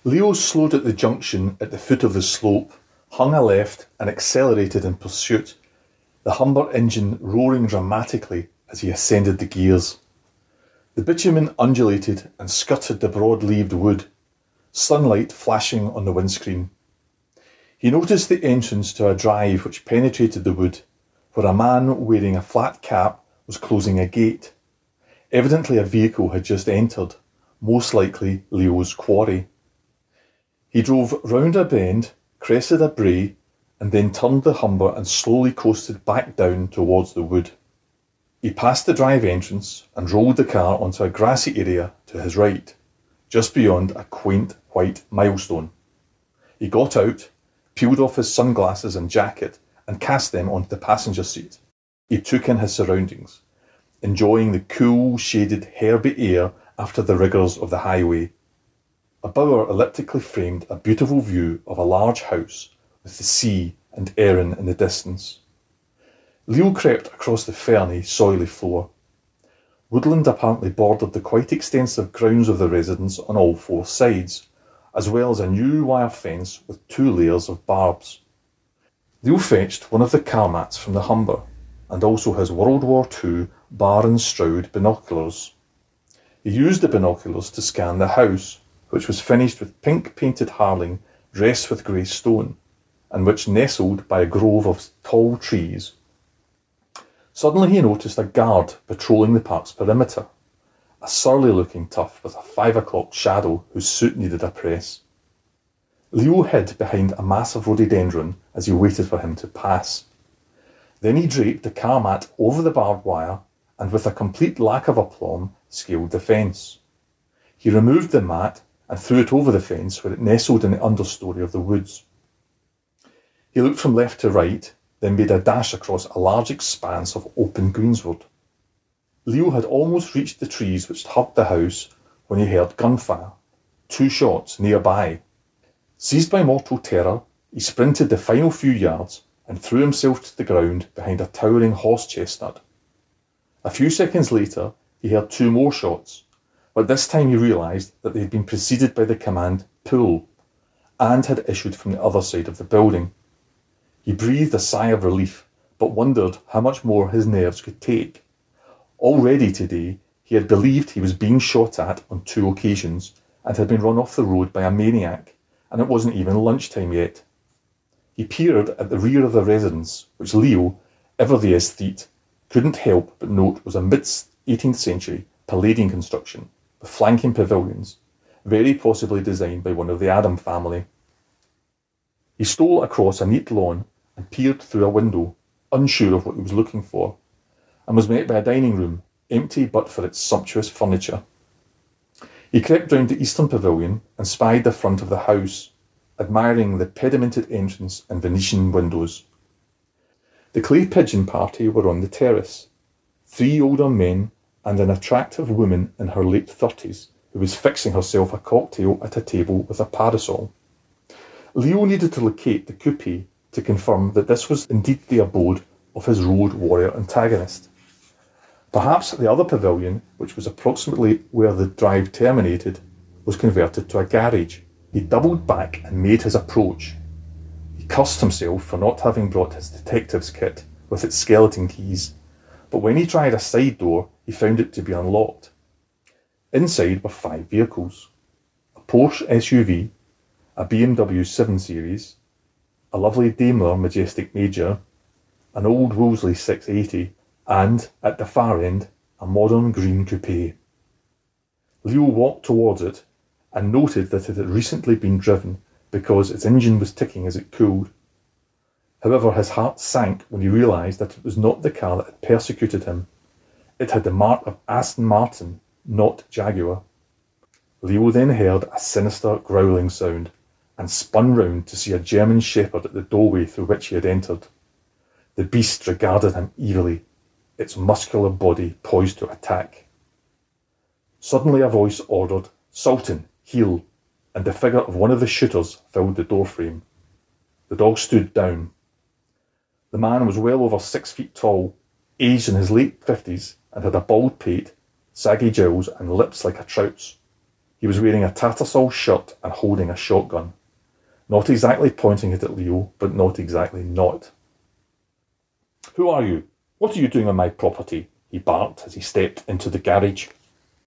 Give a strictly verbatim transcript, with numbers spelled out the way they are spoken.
Leo slowed at the junction at the foot of the slope, hung a left and accelerated in pursuit, the Humber engine roaring dramatically as he ascended the gears. The bitumen undulated and skirted the broad-leaved wood, sunlight flashing on the windscreen. He noticed the entrance to a drive which penetrated the wood, where a man wearing a flat cap was closing a gate. Evidently a vehicle had just entered, most likely Leo's quarry. He drove round a bend, crested a brae, and then turned the Humber and slowly coasted back down towards the wood. He passed the drive entrance and rolled the car onto a grassy area to his right, just beyond a quaint white milestone. He got out, peeled off his sunglasses and jacket, and cast them onto the passenger seat. He took in his surroundings, enjoying the cool, shaded, herby air after the rigours of the highway. A bower elliptically framed a beautiful view of a large house with the sea and Erin in the distance. Leo crept across the ferny, soily floor. Woodland apparently bordered the quite extensive grounds of the residence on all four sides, as well as a new wire fence with two layers of barbs. Leo fetched one of the car mats from the Humber, and also his World War Two Bar and Stroud binoculars. He used the binoculars to scan the house, which was finished with pink-painted harling dressed with grey stone, and which nestled by a grove of tall trees. Suddenly he noticed a guard patrolling the park's perimeter, a surly-looking tough with a five o'clock shadow whose suit needed a press. Leo hid behind a massive rhododendron as he waited for him to pass. Then he draped the car mat over the barbed wire and, with a complete lack of aplomb, scaled the fence. He removed the mat and threw it over the fence where it nestled in the understory of the woods. He looked from left to right, then made a dash across a large expanse of open greensward. Leo had almost reached the trees which hugged the house when he heard gunfire, two shots nearby. Seized by mortal terror, he sprinted the final few yards and threw himself to the ground behind a towering horse chestnut. A few seconds later, he heard two more shots, but this time he realised that they had been preceded by the command "pull" and had issued from the other side of the building. He breathed a sigh of relief, but wondered how much more his nerves could take. Already today, he had believed he was being shot at on two occasions and had been run off the road by a maniac, and it wasn't even lunchtime yet. He peered at the rear of the residence, which Leo, ever the aesthete, couldn't help but note was a mid-eighteenth century Palladian construction with flanking pavilions, very possibly designed by one of the Adam family. He stole across a neat lawn and peered through a window, unsure of what he was looking for, and was met by a dining room, empty but for its sumptuous furniture. He crept round the eastern pavilion and spied the front of the house, admiring the pedimented entrance and Venetian windows. The clay pigeon party were on the terrace, three older men and an attractive woman in her late thirties who was fixing herself a cocktail at a table with a parasol. Leo needed to locate the coupe to confirm that this was indeed the abode of his road warrior antagonist. Perhaps the other pavilion, which was approximately where the drive terminated, was converted to a garage. He doubled back and made his approach. He cursed himself for not having brought his detective's kit with its skeleton keys, but when he tried a side door, he found it to be unlocked. Inside were five vehicles: a Porsche S U V, a B M W seven series, a lovely Daimler Majestic Major, an old Wolseley six eighty, and, at the far end, a modern green coupe. Leo walked towards it and noted that it had recently been driven because its engine was ticking as it cooled. However, his heart sank when he realised that it was not the car that had persecuted him. It had the mark of Aston Martin, not Jaguar. Leo then heard a sinister growling sound and spun round to see a German shepherd at the doorway through which he had entered. The beast regarded him evilly, its muscular body poised to attack. Suddenly a voice ordered, "Sultan, heel," and the figure of one of the shooters filled the doorframe. The dog stood down. The man was well over six feet tall, aged in his late fifties, and had a bald pate, saggy jowls, and lips like a trout's. He was wearing a Tattersall shirt and holding a shotgun. Not exactly pointing it at Leo, but not exactly not. "Who are you? What are you doing on my property?" he barked as he stepped into the garage.